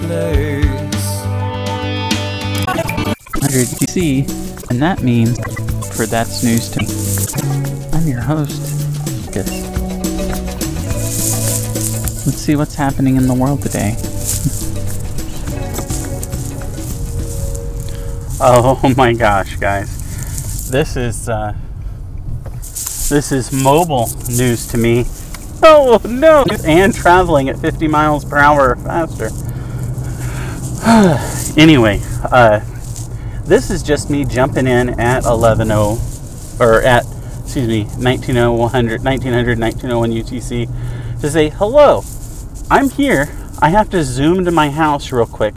place. 100 UTC, and that means for That's News to Me. I'm your host, Lucas. Let's see what's happening in the world today. Oh my gosh, guys. This is mobile news to me. Oh no! And traveling at 50 miles per hour or faster. Anyway, this is just me jumping in at 1901 UTC to say hello. I'm here. I have to zoom to my house real quick.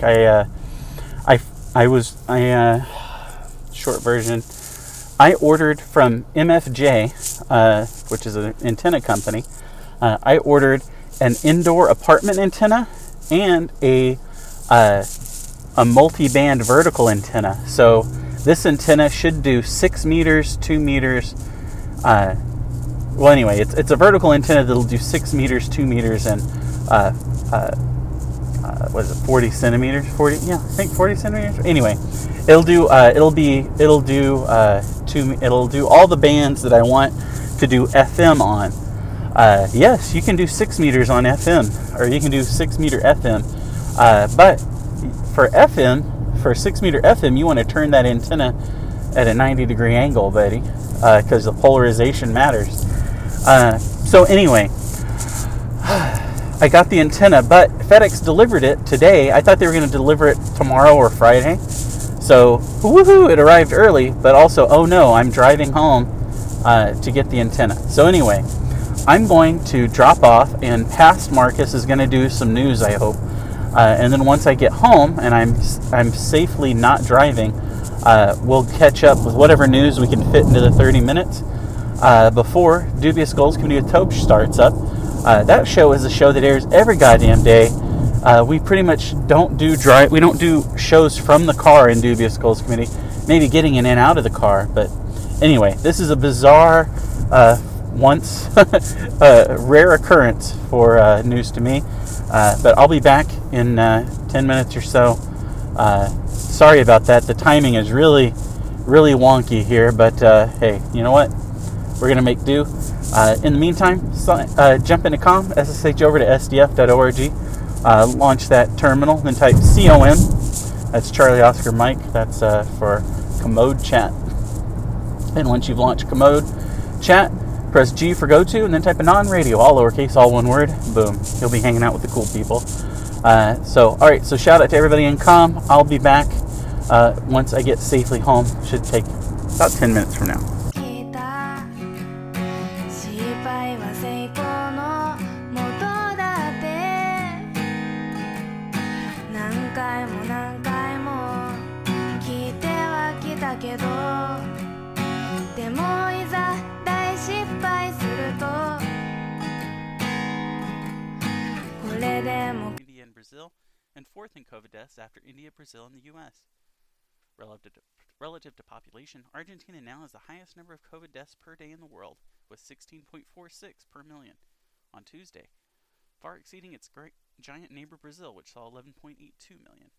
Short version. I ordered from MFJ, which is an antenna company. I ordered an indoor apartment antenna and a multi-band vertical antenna. So this antenna should do 6 meters, 2 meters. Well, anyway, it's a vertical antenna that'll do 6 meters, 2 meters, and what is it, 40 centimeters? 40? Yeah, I think 40 centimeters. Anyway, it'll do all the bands that I want to do FM on. Yes, you can do 6 meters on FM, or you can do 6 meter FM. But for 6 meter FM, you want to turn that antenna at a 90-degree angle, buddy, because the polarization matters. So anyway, I got the antenna, but FedEx delivered it today. I thought they were going to deliver it tomorrow or Friday. So, woohoo, it arrived early, but also, oh no, I'm driving home to get the antenna. So anyway, I'm going to drop off, and past Marcus is going to do some news, I hope. And then once I get home and I'm safely not driving, we'll catch up with whatever news we can fit into the 30 minutes before Dubious Goals Committee with Tope starts up. That show is a show that airs every goddamn day. We pretty much don't do shows from the car in Dubious Goals Committee. Maybe getting in and out of the car, but anyway, this is a bizarre, rare occurrence for news to me. But I'll be back in 10 minutes or so. Sorry about that. The timing is really, really wonky here, but hey, you know what? We're gonna make do. In the meantime, jump into COM, SSH over to sdf.org, launch that terminal, then type COM. That's Charlie Oscar Mike. That's for Commode Chat. And once you've launched Commode Chat, press G for go to, and then type a non-radio, all lowercase, all one word. Boom. You'll be hanging out with the cool people. All right. So shout out to everybody in COM. I'll be back once I get safely home. Should take about 10 minutes from now. India and Brazil, and fourth in COVID deaths after India, Brazil, and the U.S. Relative to population, Argentina now has the highest number of COVID deaths per day in the world, with 16.46 per million on Tuesday, far exceeding its giant neighbor Brazil, which saw 11.82 million.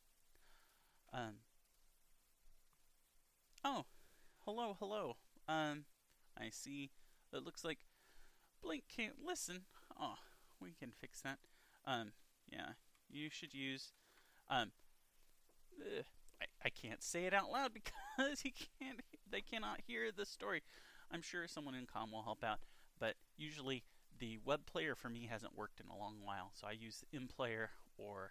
Oh, hello. I see. It looks like Blink can't listen. Oh, we can fix that. Yeah, you should use, I can't say it out loud because they cannot hear the story. I'm sure someone in COM will help out, but usually the web player for me hasn't worked in a long while, so I use MPlayer or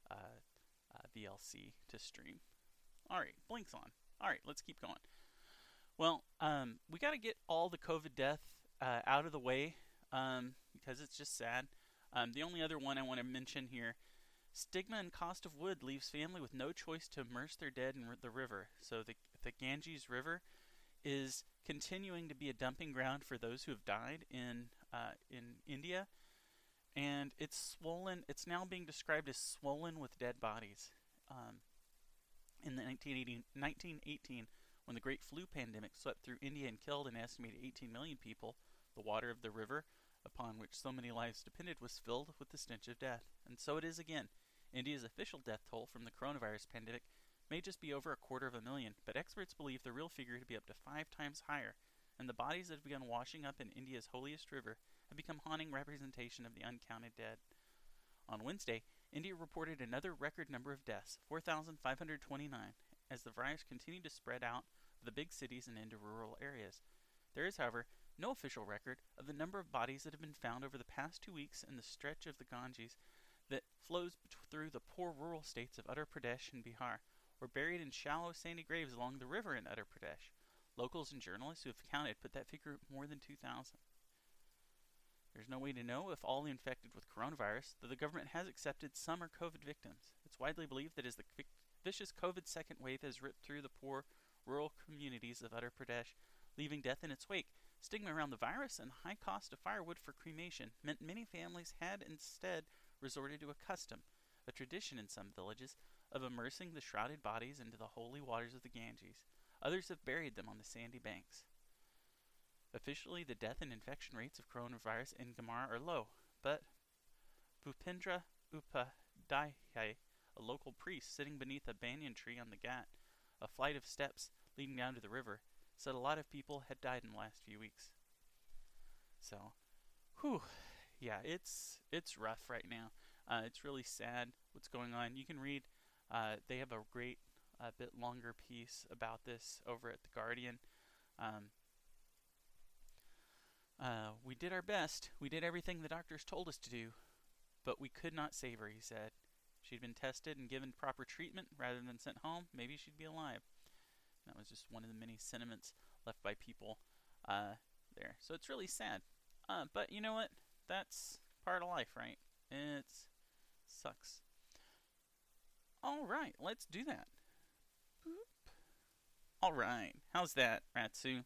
VLC to stream. Alright, Blink's on. Alright, let's keep going. Well, we got to get all the COVID death out of the way because it's just sad. The only other one I want to mention here, stigma and cost of wood leaves family with no choice to immerse their dead in the river. So the Ganges River is continuing to be a dumping ground for those who have died in India, and it's swollen. It's now being described as swollen with dead bodies. In the 1918, when the Great Flu pandemic swept through India and killed an estimated 18 million people, the water of the river, upon which so many lives depended, was filled with the stench of death. And so it is again. India's official death toll from the coronavirus pandemic may just be over 250,000, but experts believe the real figure to be up to 5 times higher, and the bodies that have begun washing up in India's holiest river have become haunting representation of the uncounted dead. On Wednesday, India reported another record number of deaths, 4,529, as the virus continued to spread out of the big cities and into rural areas. There is, however, no official record of the number of bodies that have been found over the past 2 weeks in the stretch of the Ganges that flows through the poor rural states of Uttar Pradesh and Bihar, or buried in shallow sandy graves along the river in Uttar Pradesh. Locals and journalists who have counted put that figure at more than 2,000. There's no way to know if all infected with coronavirus, though the government has accepted some are COVID victims. It's widely believed that as the vicious COVID second wave has ripped through the poor rural communities of Uttar Pradesh, leaving death in its wake, stigma around the virus and high cost of firewood for cremation meant many families had instead resorted to a custom, a tradition in some villages, of immersing the shrouded bodies into the holy waters of the Ganges. Others have buried them on the sandy banks. Officially, the death and infection rates of coronavirus in Gamar are low, but Bhupendra Upadhyay, a local priest sitting beneath a banyan tree on the Ghat, a flight of steps leading down to the river, said a lot of people had died in the last few weeks. So, yeah, it's rough right now. It's really sad what's going on. You can read, they have a great, bit longer piece about this over at The Guardian. We did our best. We did everything the doctors told us to do, but we could not save her, he said. If she'd been tested and given proper treatment rather than sent home, maybe she'd be alive. That was just one of the many sentiments left by people there. So it's really sad. But you know what? That's part of life, right? It sucks. All right, let's do that. Boop. All right, how's that, Ratsu?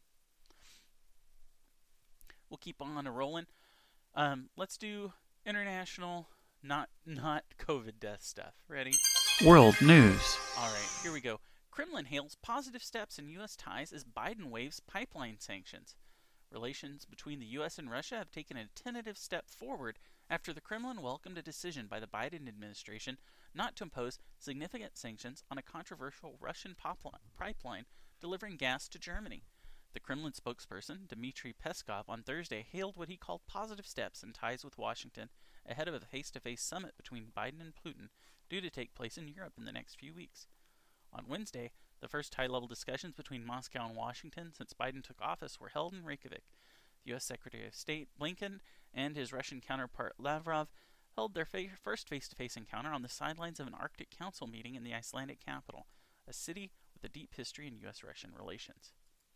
We'll keep on rolling. Let's do international, not COVID death stuff. Ready? World news. All right, here we go. Kremlin hails positive steps in U.S. ties as Biden waives pipeline sanctions. Relations between the U.S. and Russia have taken a tentative step forward after the Kremlin welcomed a decision by the Biden administration not to impose significant sanctions on a controversial Russian pipeline delivering gas to Germany. The Kremlin spokesperson, Dmitry Peskov, on Thursday hailed what he called positive steps in ties with Washington ahead of a face-to-face summit between Biden and Putin due to take place in Europe in the next few weeks. On Wednesday, the first high-level discussions between Moscow and Washington since Biden took office were held in Reykjavik. The U.S. Secretary of State Blinken and his Russian counterpart Lavrov held their first face-to-face encounter on the sidelines of an Arctic Council meeting in the Icelandic capital, a city with a deep history in U.S.-Russian relations.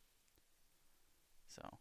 So,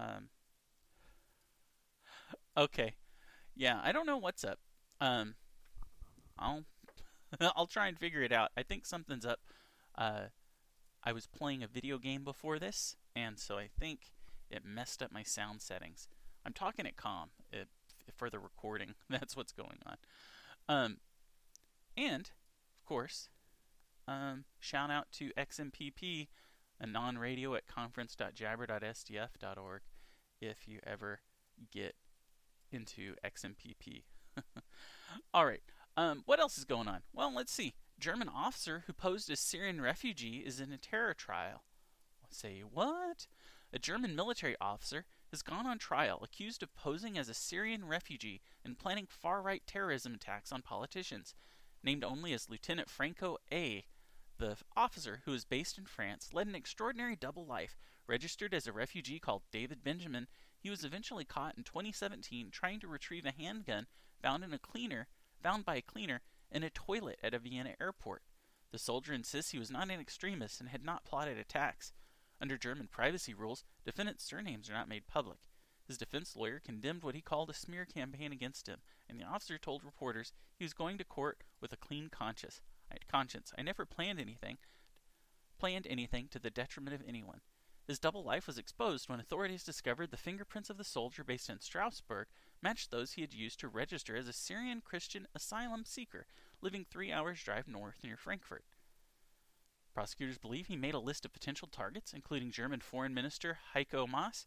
okay, yeah, I don't know what's up. I'll try and figure it out. I think something's up. I was playing a video game before this, and so I think it messed up my sound settings. I'm talking at calm for the recording. That's what's going on. And of course, shout out to XMPP, a non-radio at conference.jabber.sdf.org if you ever get into XMPP. All right. What else is going on? Well, let's see. German officer who posed as Syrian refugee is in a terror trial. Say what? A German military officer has gone on trial accused of posing as a Syrian refugee and planning far-right terrorism attacks on politicians. Named only as Lieutenant Franco A., the officer, who is based in France, led an extraordinary double life. Registered as a refugee called David Benjamin, he was eventually caught in 2017 trying to retrieve a handgun found by a cleaner in a toilet at a Vienna airport. The soldier insists he was not an extremist and had not plotted attacks. Under German privacy rules, defendants' surnames are not made public. His defense lawyer condemned what he called a smear campaign against him, and the officer told reporters he was going to court with a clean conscience. I never planned anything to the detriment of anyone. His double life was exposed when authorities discovered the fingerprints of the soldier based in Strasbourg matched those he had used to register as a Syrian Christian asylum seeker living 3 hours' drive north near Frankfurt. Prosecutors believe he made a list of potential targets, including German Foreign Minister Heiko Maas,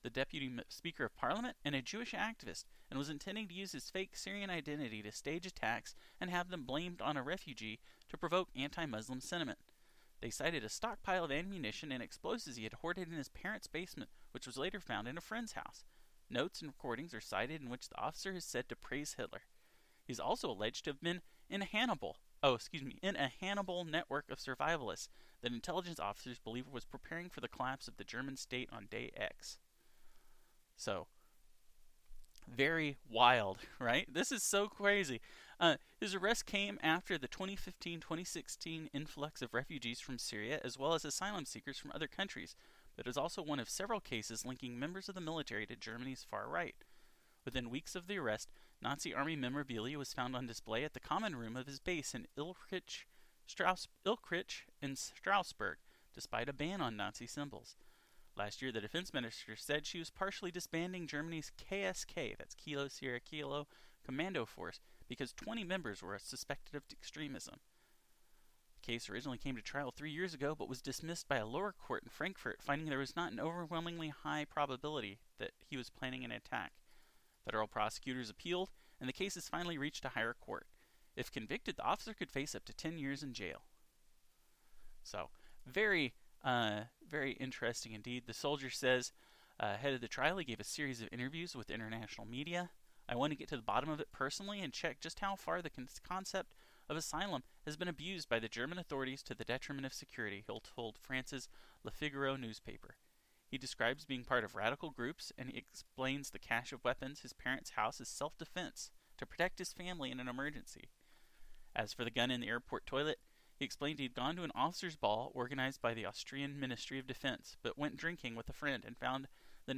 the deputy speaker of parliament, and a Jewish activist, and was intending to use his fake Syrian identity to stage attacks and have them blamed on a refugee to provoke anti-Muslim sentiment. They cited a stockpile of ammunition and explosives he had hoarded in his parents' basement, which was later found in a friend's house. Notes and recordings are cited in which the officer is said to praise Hitler. He is also alleged to have been in a Hannibal network of survivalists that intelligence officers believe was preparing for the collapse of the German state on day X. So, very wild, right? This is so crazy. His arrest came after the 2015-2016 influx of refugees from Syria, as well as asylum seekers from other countries, but is also one of several cases linking members of the military to Germany's far right. Within weeks of the arrest, Nazi army memorabilia was found on display at the common room of his base in Ilkirch in Strasbourg, despite a ban on Nazi symbols. Last year, the defense minister said she was partially disbanding Germany's KSK, that's Kilo Sierra Kilo, commando force, because 20 members were suspected of extremism. The case originally came to trial 3 years ago, but was dismissed by a lower court in Frankfurt, finding there was not an overwhelmingly high probability that he was planning an attack. Federal prosecutors appealed, and the case has finally reached a higher court. If convicted, the officer could face up to 10 years in jail. So, very interesting indeed. The soldier says, ahead of the trial, he gave a series of interviews with international media. I want to get to the bottom of it personally and check just how far the concept of asylum has been abused by the German authorities to the detriment of security, Hill told France's Le Figaro newspaper. He describes being part of radical groups, and he explains the cache of weapons his parents' house as self-defense to protect his family in an emergency. As for the gun in the airport toilet, he explained he'd gone to an officers' ball organized by the Austrian Ministry of Defense, but went drinking with a friend and found the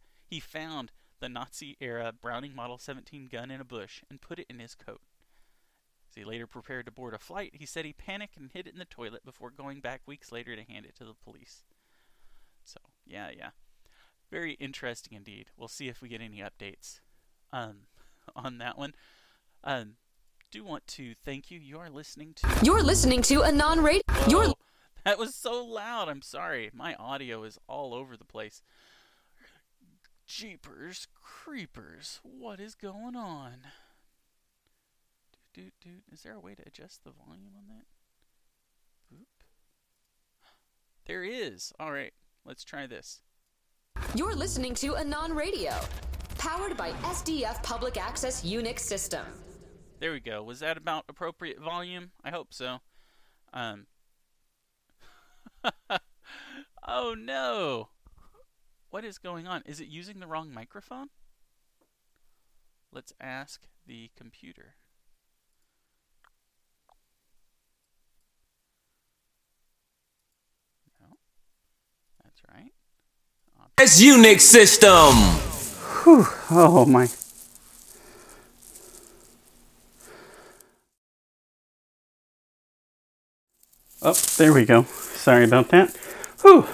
Nazi-era Browning Model 17 gun in a bush and put it in his coat. As he later prepared to board a flight, he said he panicked and hid it in the toilet before going back weeks later to hand it to the police. So, yeah. Very interesting indeed. We'll see if we get any updates on that one. Do want to thank you. You're listening to Anon Radio. Oh, that was so loud. I'm sorry. My audio is all over the place. Jeepers creepers. What is going on? Is there a way to adjust the volume on that? Boop. There is. All right. Let's try this. You're listening to Anon Radio, powered by SDF Public Access Unix System. There we go. Was that about appropriate volume? I hope so. Oh no! What is going on? Is it using the wrong microphone? Let's ask the computer. No. That's right. It's Unix System! Whew. Oh my. Oh, there we go. Sorry about that. Whew.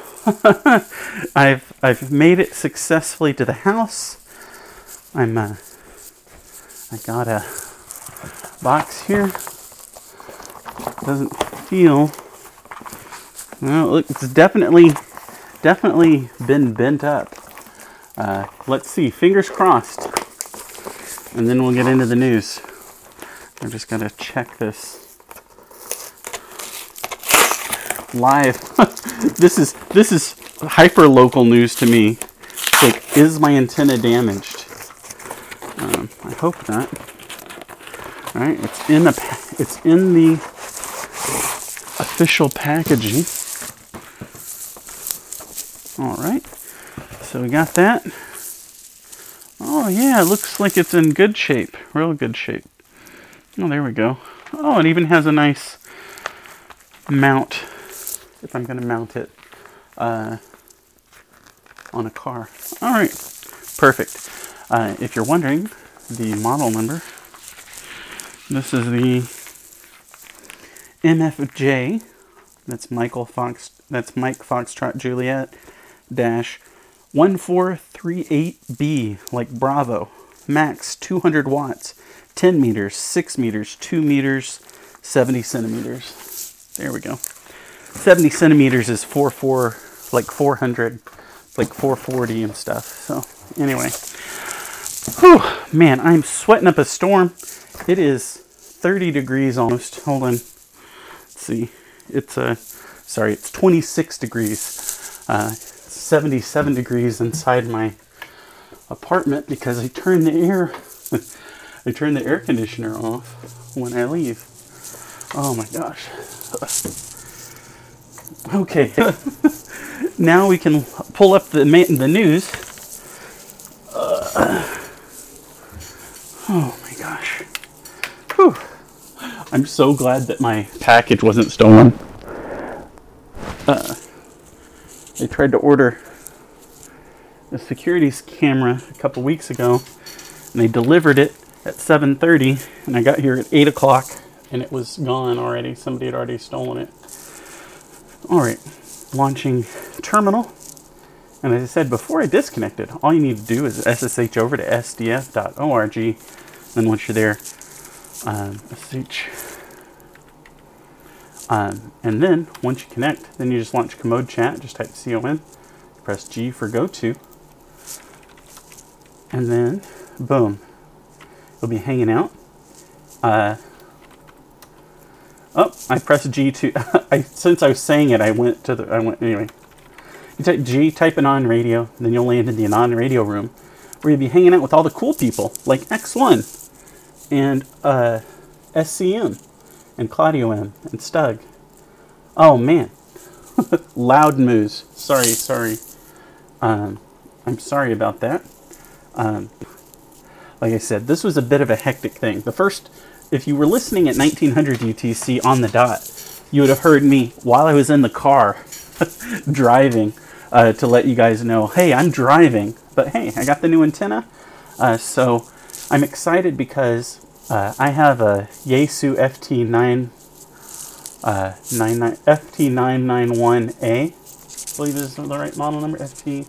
I've made it successfully to the house. I got a box here. Doesn't feel. Well, look, it's definitely been bent up. Let's see. Fingers crossed. And then we'll get into the news. I'm just gonna check this. Live. This is hyper local news to me. It's like, is my antenna damaged? I hope not. All right, it's in the official packaging. All right, so we got that. Oh yeah, it looks like it's in good shape, real good shape. Oh, there we go. Oh, it even has a nice mount. If I'm going to mount it on a car. All right, perfect. If you're wondering, the model number, this is the MFJ. That's Mike Foxtrot Juliet dash 1438B, like Bravo. Max 200 watts, 10 meters, 6 meters, 2 meters, 70 centimeters. There we go. 70 centimeters is 400. It's like 440 and stuff. So anyway, whew, man, I'm sweating up a storm. It is 30 degrees almost. Hold on. Let's see. It's it's 26 degrees. 77 degrees inside my apartment because I turned the air conditioner off when I leave. Oh my gosh. Okay. Now we can pull up the news. Oh my gosh. Whew. I'm so glad that my package wasn't stolen. They tried to order a securities camera a couple weeks ago, and they delivered it at 7:30, and I got here at 8 o'clock, and it was gone already. Somebody had already stolen it. All right, launching terminal. And as I said before I disconnected, all you need to do is SSH over to sdf.org. Then once you're there, SSH. And then once you connect, then you just launch Commode Chat. Just type CON. Press G for go to. And then, boom. It'll be hanging out. I pressed G to. Since I was saying it, I went anyway. You type G, type Anon Radio, then you'll land in the Anon Radio room, where you'll be hanging out with all the cool people, like X1, and SCM, and Claudio M, and Stug. Oh, man. Loud moose. Sorry. I'm sorry about that. Like I said, this was a bit of a hectic thing. The first, if you were listening at 1900 UTC on the dot, you would have heard me while I was in the car driving to let you guys know, hey, I'm driving, but hey, I got the new antenna. So I'm excited because I have a Yaesu FT991A. I believe this is the right model number,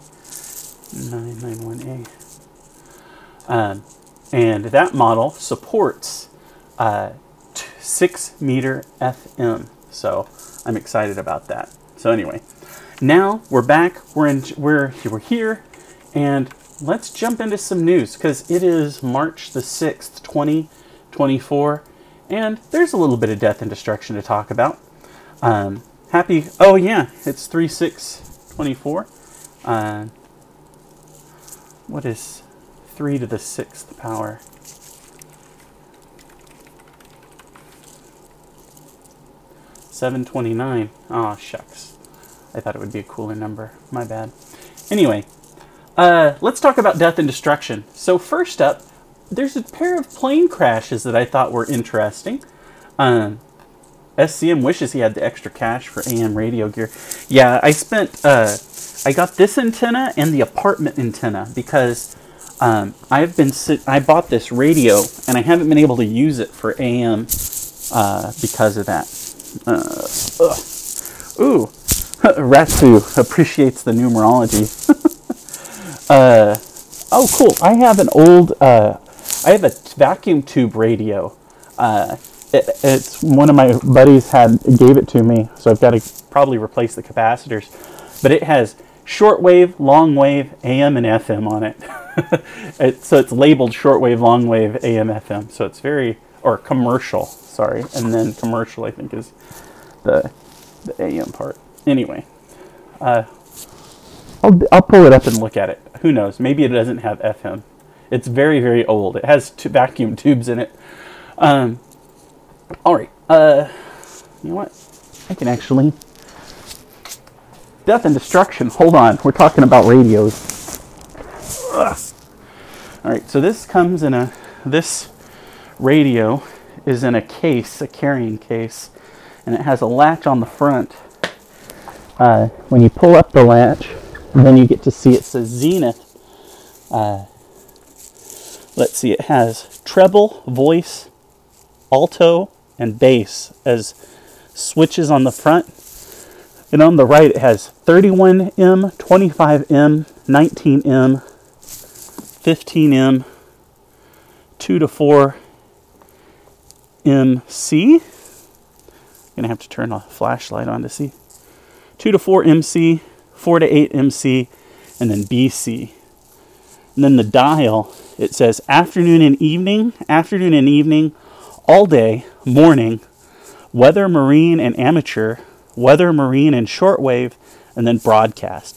FT991A. And that model supports 6 meter FM. So I'm excited about that. So anyway, now we're back. We're here, and let's jump into some news because it is March the 6th, 2024, and there's a little bit of death and destruction to talk about. It's 3/6/24. What is 3 to the 6th power? $729. Oh, shucks. I thought it would be a cooler number. My bad. Anyway, let's talk about death and destruction. So first up, there's a pair of plane crashes that I thought were interesting. SCM wishes he had the extra cash for AM radio gear. Yeah, I got this antenna and the apartment antenna because I bought this radio and I haven't been able to use it for AM because of that. Ratsu appreciates the numerology. Oh, cool. I have a vacuum tube radio. It's one of my buddies gave it to me, so I've got to probably replace the capacitors. But it has shortwave, long wave, AM, and FM on it. So it's labeled shortwave, long wave, AM, FM. So it's commercial, sorry. And then commercial, I think, is the AM part. Anyway, I'll pull it up and look at it. Who knows? Maybe it doesn't have FM. It's very, very old. It has 2 vacuum tubes in it. All right. You know what? I can actually... Death and destruction. Hold on. We're talking about radios. Ugh. All right. So this comes in this radio is in a case, a carrying case, and it has a latch on the front. When you pull up the latch, then you get to see it says Zenith. Let's see, it has treble, voice, alto, and bass as switches on the front. And on the right, it has 31M, 25M, 19M, 15M, 2 to 4 MC. I'm going to have to turn a flashlight on to see. 2 to 4 MC, 4 to 8 MC, and then BC. And then the dial, it says afternoon and evening, all day, morning, weather, marine, and amateur, weather, marine, and shortwave, and then broadcast.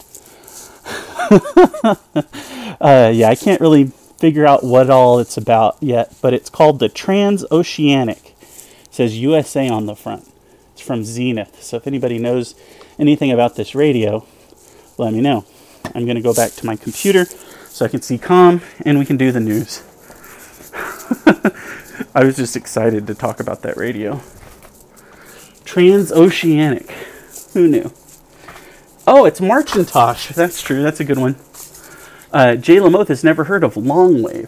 Yeah, I can't really figure out what all it's about yet, but it's called the Transoceanic. It says USA on the front. It's from Zenith. So if anybody knows anything about this radio, let me know. I'm going to go back to my computer so I can see comm and we can do the news. I was just excited to talk about that radio. Transoceanic. Who knew? Oh, it's Marchintosh. That's true. That's a good one. Jay Lamoth has never heard of Longwave.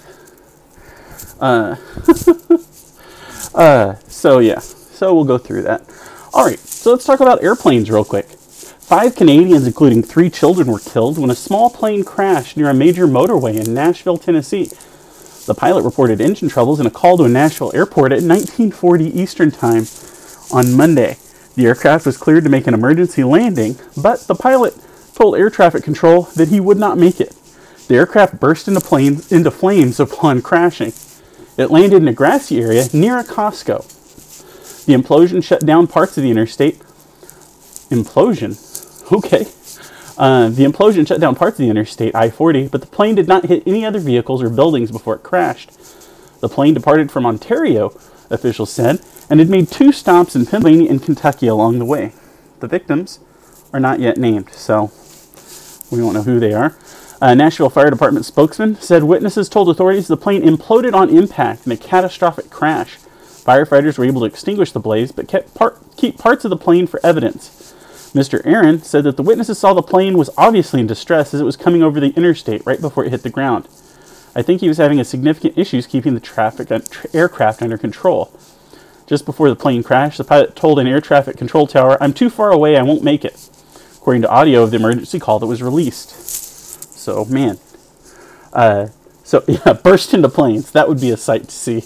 So yeah. So we'll go through that. Alright, so let's talk about airplanes real quick. 5 Canadians, including 3 children, were killed when a small plane crashed near a major motorway in Nashville, Tennessee. The pilot reported engine troubles in a call to a Nashville airport at 1940 Eastern Time on Monday. The aircraft was cleared to make an emergency landing, but the pilot told air traffic control that he would not make it. The aircraft burst into flames upon crashing. It landed in a grassy area near a Costco. The implosion shut down parts of the interstate. Implosion? Okay. The implosion shut down parts of the interstate, I-40, but the plane did not hit any other vehicles or buildings before it crashed. The plane departed from Ontario, officials said, and had made 2 stops in Pennsylvania and Kentucky along the way. The victims are not yet named, so we won't know who they are. A Nashville Fire Department spokesman said witnesses told authorities the plane imploded on impact in a catastrophic crash. Firefighters were able to extinguish the blaze, but keep parts of the plane for evidence. Mr. Aaron said that the witnesses saw the plane was obviously in distress as it was coming over the interstate right before it hit the ground. I think he was having significant issues keeping the aircraft under control. Just before the plane crashed, the pilot told an air traffic control tower, "I'm too far away, I won't make it," according to audio of the emergency call that was released. So, man. So, yeah, burst into planes. That would be a sight to see.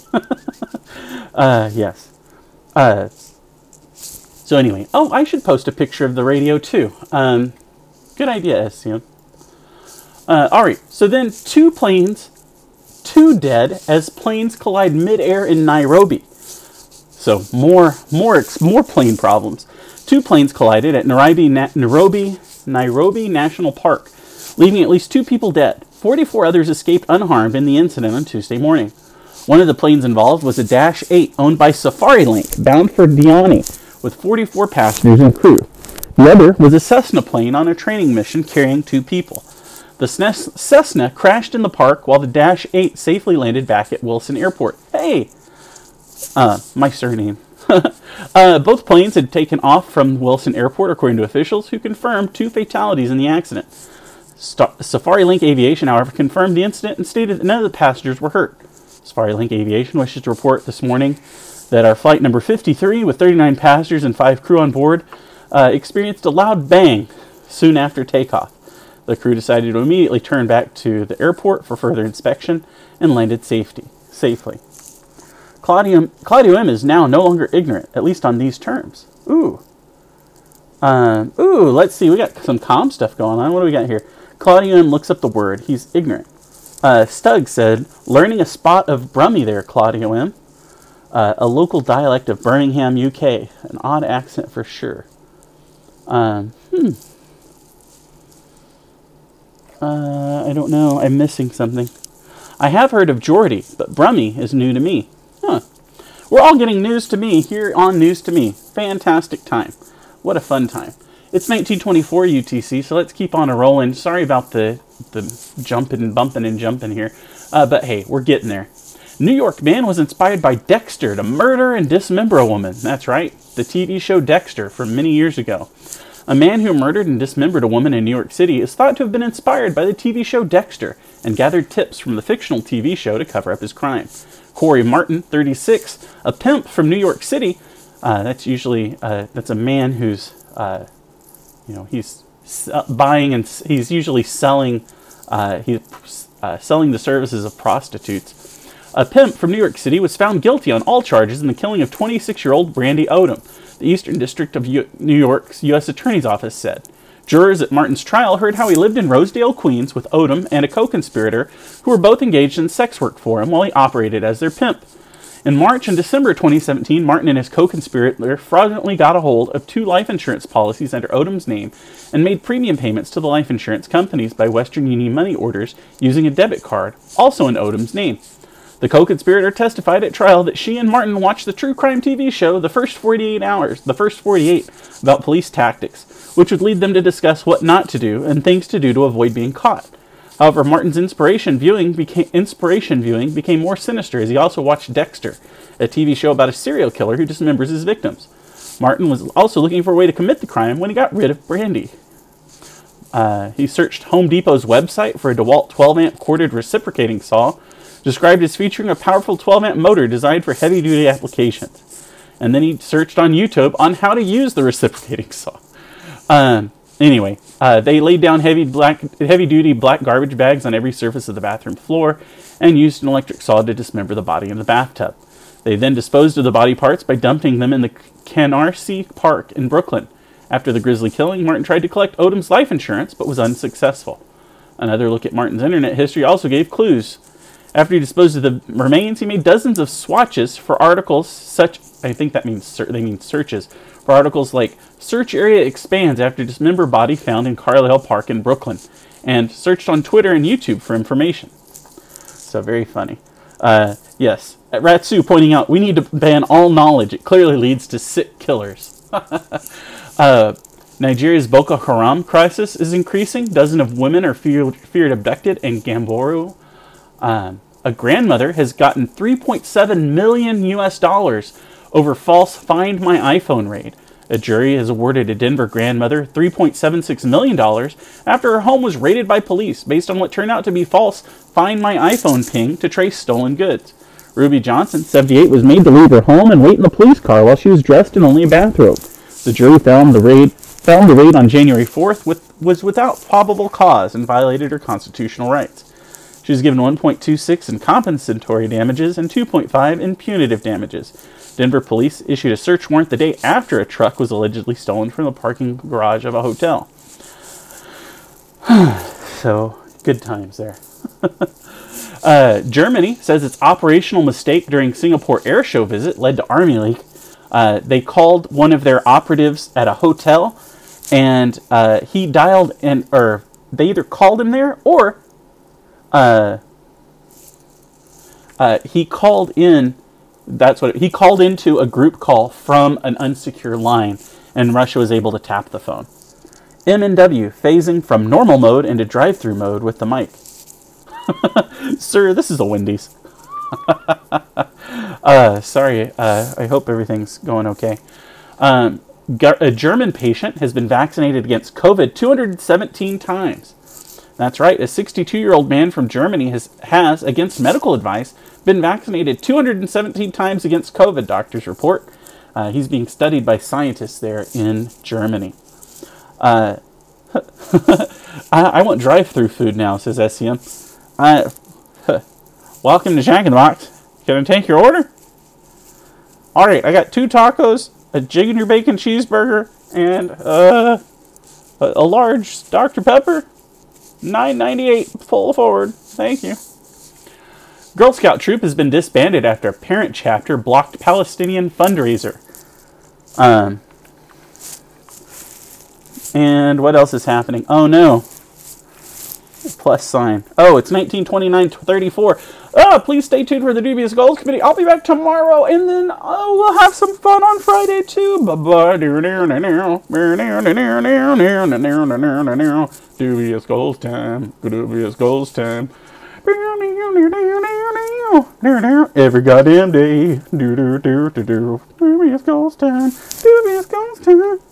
Yes. So anyway. Oh, I should post a picture of the radio, too. Good idea, Sion. Alright, so then 2 planes, 2 dead as planes collide mid-air in Nairobi. So, more plane problems. 2 planes collided at Nairobi National Park, leaving at least 2 people dead. 44 others escaped unharmed in the incident on Tuesday morning. One of the planes involved was a Dash 8 owned by Safarilink, bound for Diani, with 44 passengers and crew. The other was a Cessna plane on a training mission carrying 2 people. The Cessna crashed in the park while the Dash 8 safely landed back at Wilson Airport. Hey! My surname. Both planes had taken off from Wilson Airport, according to officials, who confirmed 2 fatalities in the accident. Safarilink Aviation, however, confirmed the incident and stated that none of the passengers were hurt. Safarilink Aviation wishes to report this morning that our flight number 53, with 39 passengers and 5 crew on board, experienced a loud bang soon after takeoff. The crew decided to immediately turn back to the airport for further inspection and landed safely. Claudio M. is now no longer ignorant, at least on these terms. Let's see. We got some comm stuff going on. What do we got here? Claudio M. looks up the word. He's ignorant. Stug said, learning a spot of Brummie there, Claudio M. A local dialect of Birmingham, UK. An odd accent for sure. I don't know. I'm missing something. I have heard of Geordie, but Brummie is new to me. We're all getting news to me here on News to Me. Fantastic time. What a fun time. It's 1924 UTC, so let's keep on a rolling. Sorry about the jumping and bumping and jumping here. But hey, we're getting there. New York man was inspired by Dexter to murder and dismember a woman. That's right, the TV show Dexter from many years ago. A man who murdered and dismembered a woman in New York City is thought to have been inspired by the TV show Dexter and gathered tips from the fictional TV show to cover up his crime. Corey Martin, 36, a pimp from New York City. That's a man who's, he's buying and he's usually selling the services of prostitutes. A pimp from New York City was found guilty on all charges in the killing of 26-year-old Brandy Odom, the Eastern District of New York's U.S. Attorney's Office said. Jurors at Martin's trial heard how he lived in Rosedale, Queens with Odom and a co-conspirator who were both engaged in sex work for him while he operated as their pimp. In March and December 2017, Martin and his co-conspirator fraudulently got a hold of 2 life insurance policies under Odom's name and made premium payments to the life insurance companies by Western Union money orders using a debit card, also in Odom's name. The co-conspirator testified at trial that she and Martin watched the true crime TV show The First 48, about police tactics, which would lead them to discuss what not to do and things to do to avoid being caught. However, Martin's inspiration viewing became more sinister as he also watched Dexter, a TV show about a serial killer who dismembers his victims. Martin was also looking for a way to commit the crime when he got rid of Brandy. He searched Home Depot's website for a DeWalt 12-amp corded reciprocating saw, described as featuring a powerful 12-amp motor designed for heavy-duty applications. And then he searched on YouTube on how to use the reciprocating saw. Anyway, they laid down heavy-duty black garbage bags on every surface of the bathroom floor and used an electric saw to dismember the body in the bathtub. They then disposed of the body parts by dumping them in the Canarsie Park in Brooklyn. After the grisly killing, Martin tried to collect Odom's life insurance, but was unsuccessful. Another look at Martin's internet history also gave clues. After he disposed of the remains, he made dozens of swatches for articles such, I think that means they mean searches, for articles like "Search area expands after dismembered body found in Carlisle Park in Brooklyn," and searched on Twitter and YouTube for information. So very funny. Yes, at Ratsu pointing out, we need to ban all knowledge. It clearly leads to sick killers. Nigeria's Boko Haram crisis is increasing. Dozens of women are feared abducted in Gamboru. A grandmother has gotten $3.7 million over false Find My iPhone raid. A jury has awarded a Denver grandmother $3.76 million after her home was raided by police based on what turned out to be false Find My iPhone ping to trace stolen goods. Ruby Johnson, 78, was made to leave her home and wait in the police car while she was dressed in only a bathrobe. The jury found the raid on January 4th was without probable cause and violated her constitutional rights. She was given $1.26 in compensatory damages and $2.5 in punitive damages. Denver police issued a search warrant the day after a truck was allegedly stolen from the parking garage of a hotel. So, good times there. Germany says its operational mistake during Singapore air show visit led to army leak. They called one of their operatives at a hotel, and he dialed in, or they either called him there or he called in. He called into a group call from an unsecure line, and Russia was able to tap the phone. M&W phasing from normal mode into drive-through mode with the mic. Sir, this is a Wendy's. Sorry, I hope everything's going okay. A German patient has been vaccinated against COVID 217 times. That's right, a 62-year-old man from Germany has, against medical advice, been vaccinated 217 times against COVID, doctors report. He's being studied by scientists there in Germany. I want drive-through food now, says SCM. Welcome to Jack in the Box. Can I take your order? Alright, I got 2 tacos, a Jigger Bacon cheeseburger, and a large Dr. Pepper. $9.98 full forward. Thank you. Girl Scout troop has been disbanded after a parent chapter blocked Palestinian fundraiser. And what else is happening? Oh no. Plus sign. Oh, it's 1929-34. Please stay tuned for the Dubious Goals Committee. I'll be back tomorrow, and then we'll have some fun on Friday too. Bye-bye. Dubious Goals time. Dubious Goals time. Every goddamn day. Dubious Goals time. Dubious Goals time.